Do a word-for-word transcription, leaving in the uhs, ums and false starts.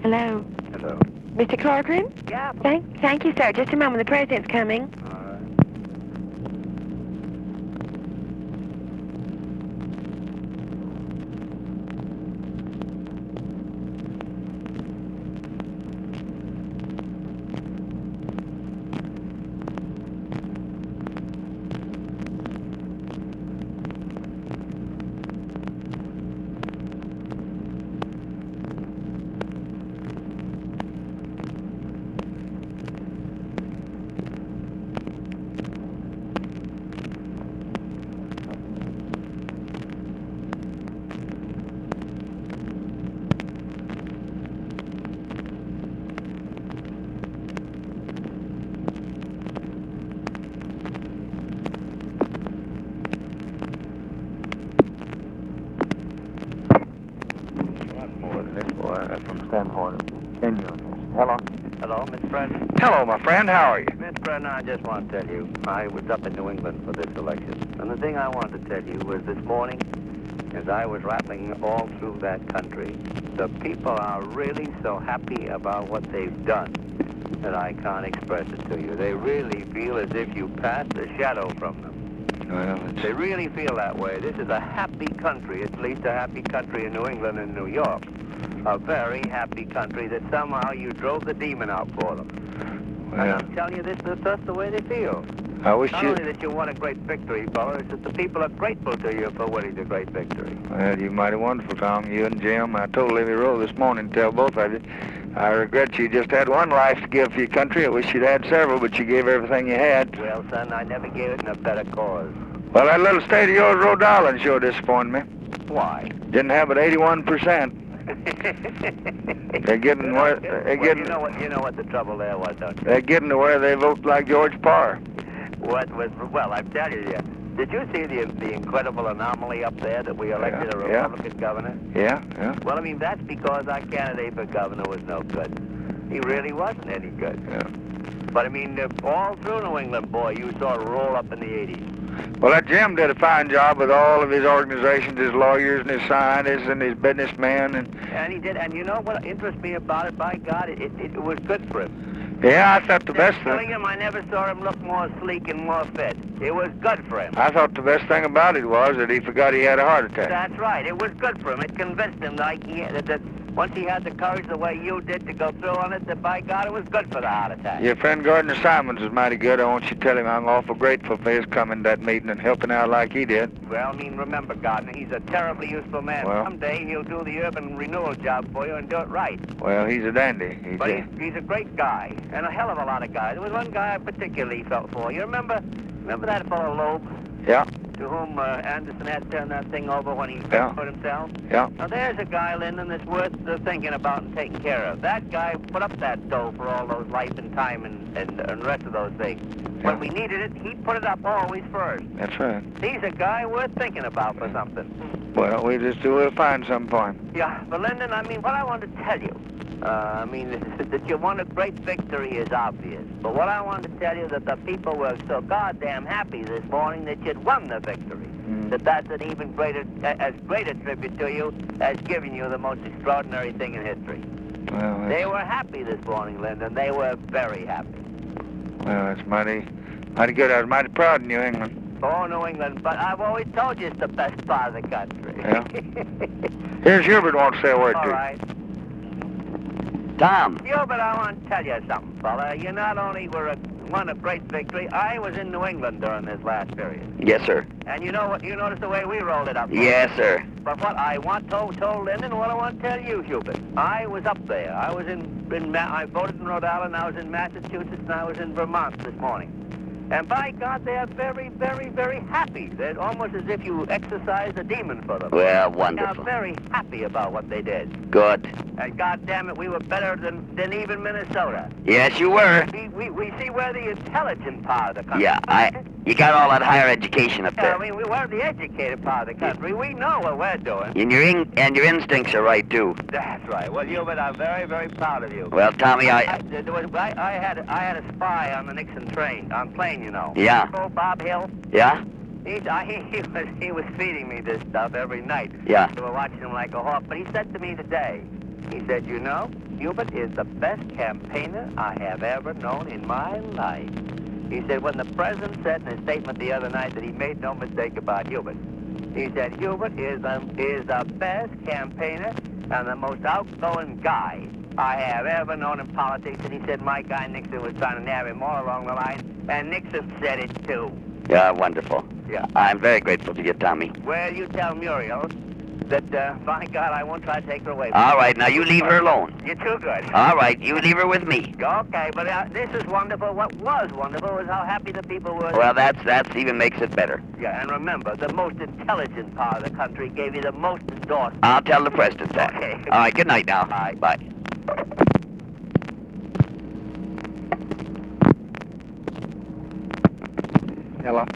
Hello. Hello. Mister Corcoran? Yeah. Thank, thank you, sir. Just a moment. The president's coming. All right. From Stanford. Hello. Hello, Miss Brennan. Hello, my friend. How are you? Miss Brennan, I just want to tell you, I was up in New England for this election. And the thing I wanted to tell you was this morning, as I was rattling all through that country, the people are really so happy about what they've done that I can't express it to you. They really feel as if you passed a shadow from them. Well, it's... They really feel that way. This is a happy country, at least a happy country in New England and New York. A very happy country that somehow you drove the demon out for them. Well, And I'm telling you, this is just the way they feel. I wish Not you... only that you won a great victory, fella, it's that the people are grateful to you for winning the great victory. Well, you're mighty wonderful, Tom. You and Jim. I told Livy Rowe this morning to tell both of you. I regret you just had one life to give for your country. I wish you'd had several, but you gave everything you had. Well, son, I never gave it in a better cause. Well, that little state of yours, Rhode Island, sure disappointed me. Why? Didn't have but eighty-one percent. They're getting where they're well, getting you know what you know what the trouble there was, don't you? they're getting to where they vote like George Parr. What was well, I'm telling you. Did you see the the incredible anomaly up there that we elected Yeah, a yeah. Republican governor? Yeah, yeah, Well, I mean that's because our candidate for governor was no good. He really wasn't any good. yeah. But I mean, uh, all through New England, boy, you saw it roll up in the eighties. Well, that Jim did a fine job with all of his organizations, his lawyers and his scientists and his businessmen, and And he did. And you know what interests me about it? By God, it it, it was good for him. yeah, I thought the best Telling thing. him, I never saw him look more sleek and more fit. It was good for him. I thought the best thing about it was that he forgot he had a heart attack. That's right. It was good for him. It convinced him like he, that, that once he had the courage the way you did to go through on it, that by God, it was good for the heart attack. Your friend Gardner Simons is mighty good. I want you to tell him I'm awful grateful for his coming to that meeting and helping out like he did. Well, I mean, remember, Gardner, he's a terribly useful man. Well- Someday he'll do the urban renewal job for you and do it right. Well, he's a dandy. He But did. he's, he's a great guy, and a hell of a lot of guys. There was one guy I particularly felt for. You remember, remember that fellow Loeb, Yeah, to whom uh, Anderson had turned that thing over when he Yeah. put himself? yeah. Now there's a guy, Lyndon, that's worth uh, thinking about and taking care of. That guy put up that dough for all those life and time and, and, and the rest of those things. When we needed it, he put it up always first. That's right. He's a guy worth thinking about for something. Well, we just do we'll find some point. Yeah, but Lyndon, I mean, what I want to tell you, uh, I mean, that you won a great victory is obvious. But what I want to tell you that the people were so goddamn happy this morning that you'd won the victory. Mm. That that's an even greater, as great a tribute to you as giving you the most extraordinary thing in history. Well, that's, They were happy this morning, Lyndon. They were very happy. well, that's mighty, mighty good. I was mighty proud of New England. Oh, New England, but I've always told you it's the best part of the country. Yeah. Here's Hubert wants to say a word All to you. right. Tom. Hubert, I want to tell you something, fella. You not only were a, won a great victory, I was in New England during this last period. Yes, sir. And you know what? You noticed the way we rolled it up. Yes, sir. But what I want told told Lyndon, what I want to tell you, Hubert, I was up there. I was in in Ma- I voted in Rhode Island. I was in Massachusetts, and I was in Vermont this morning. And by God, they are very, very, very happy. They're almost as if you exorcised a demon for them. Well, They are wonderful. very happy about what they did. Good. And God damn it, we were better than, than even Minnesota. Yes, you were. We, we, we see we're the intelligent part of the country. Yeah, I. You got all that higher education up Yeah, there. I mean, we were the educated part of the country. We know what we're doing. And your in, and your instincts are right too. That's right. Well, Hubert, I'm very, very proud of you. Well, Tommy, I, I. there was, I, I had I had a spy on the Nixon train, on plane, you know. Yeah. Oh, Bob Hill. Yeah. He's, I, he, he was he was feeding me this stuff every night. Yeah. We were watching him like a hawk. But he said to me today, He said, you know, Hubert is the best campaigner I have ever known in my life. He said, when the president said in his statement the other night that he made no mistake about Hubert, he said, Hubert is the, is the best campaigner and the most outgoing guy I have ever known in politics. And he said, my guy Nixon was trying to nab him all along the line, and Nixon said it too. Yeah, wonderful. Yeah. I'm very grateful to you, Tommy. Well, you tell Muriel that, uh, by God, I won't try to take her away from All you. right, now you leave her alone. You're too good. All right, you leave her with me. Okay, but uh, this is wonderful. What was wonderful was how happy the people were. Well, that's that's even makes it better. Yeah, and remember, the most intelligent part of the country gave you the most endorsement. I'll tell the president that. Okay. All right, good night now. All right. Bye. Hello.